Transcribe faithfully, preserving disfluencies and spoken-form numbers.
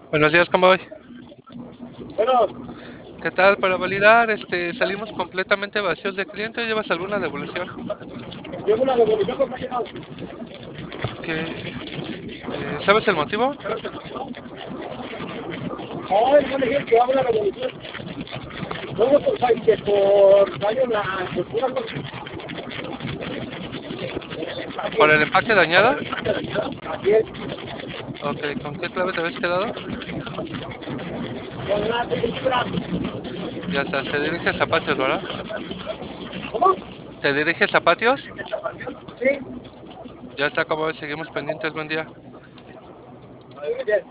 Buenos días, ¿cómo voy? Bueno, ¿Qué tal? Para validar, este, salimos completamente vacíos de cliente, ¿llevas alguna devolución? llevo una devolución, compañero. ¿Qué, eh, ¿sabes el motivo? Ay, no me dijeron que hago una devolución. Luego, pues, hay que por daño en la estructura, pues, ¿Por el empaque dañado? así es. Ok, ¿con qué clave te habías quedado? Con la estructura. Ya estás, te diriges a patios, ¿verdad? ¿Cómo? ¿Te diriges a patios? Sí. Ya está, ¿cómo ves? Seguimos pendientes, buen día. Bien.